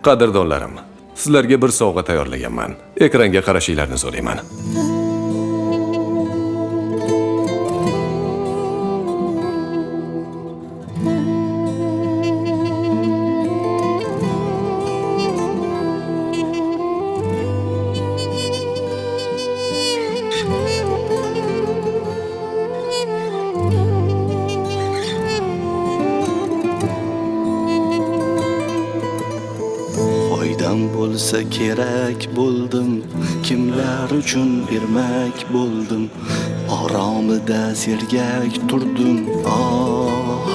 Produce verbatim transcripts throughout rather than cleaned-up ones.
Qadrdonlarim, sizlarga bir sovg'a tayyorlaganman. Ekranga qarashinglarni so'rayman. Bo'lsa kerak bo'ldim, kimlar uchun ermak bo'ldim, oromida sergak turdim. Ah,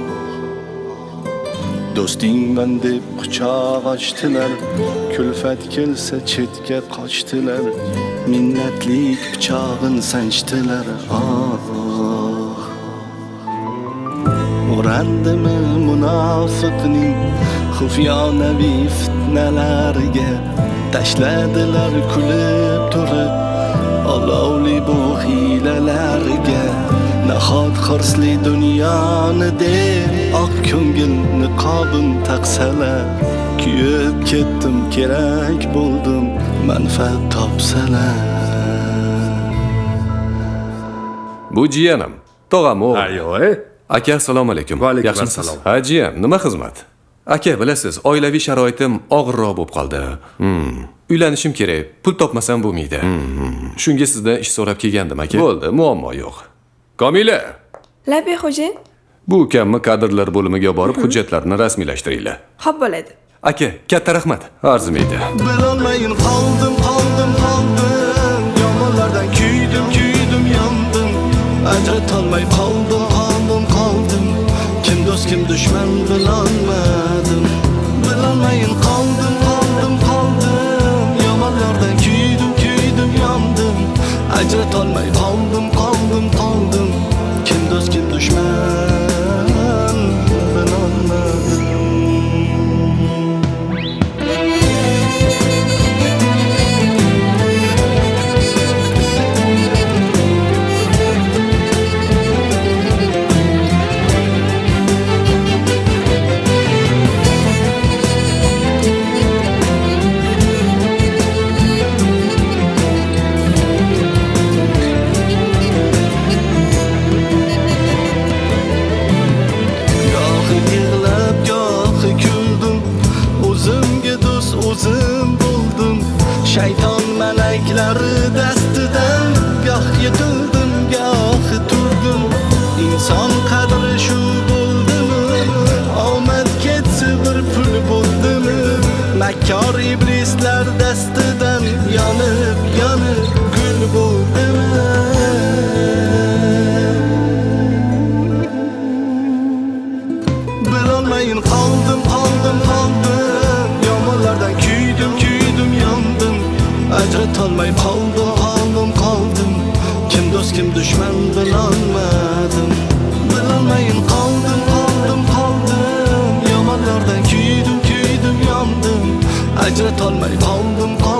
do'stingman deb quchoq ochdilar, kulfat kelsa chetga qochdilar, minnatlik pichog'in sanchdilar. Ah, o'randimi munofiqning xufyonaviy fitnalarga, tashladilar kulib turib olovli bu hiylalarga. Nahot hirsli dunyoni deb oq ko'ngil niqobin taqsalar, kuyib ketdim kerak bo'ldim manfaat topsalar. Bu jiyanim, tog'am o'g'li. Ayoy. Aka, assalomu alaykum. Va alaykum Yaxshimisiz? assalom. Ha, jiyan, nima xizmat? Aka, bilasiz, oilaviy sharoitim og'irroq bo'lib qoldi. Hmm. Uylanishim kerak, pul topmasam bo'lmaydi. Hmm. Shunga sizdan ish so'rab kelgandim, aka. Bo'ldi, muammo yo'q. Komila. Labi xo'jayin. Bu ukamni kadrlar bo'limiga borib hujjatlarni rasmiylashtiringlar. Xo'p bo'ladi. Aka, katta rahmat. Arzimaydi. Bilolmayin qoldim, qoldim, qoldim. Yomonlardan kuydim, kuydim, yondim. Ajratolmay qoldim, qoldim, qoldim. Kim do'st, kim dushman bilolmadim. Bilolmayin qoldim, qoldim, qoldim. Yomonlardan kuydim, kuydim, yondim. Ajratolmay qoldim, qoldim, qoldim. Kim do'st, kim dushman bilolmadim. Shayton malaklari dastidan goh yiqildim, goh turdim. Inson qadri shu bo'ldimi? Omad ketsa bir pul bo'ldimi? Makkor iblislar dastidan yonib, yonib gul bo'ldimi? Bilolmayin qoldim, qoldim, qoldim. Yomonlardan kuydim, kuydim, yondim. Ajratolmay qoldim, qoldim, qoldim. Kim do'st, kim dushman bilolmadim. Bilolmayin qoldim, qoldim, qoldim. Yomonlardan kuydim, kuydim, yondim. Ajratolmay qoldim, qoldim.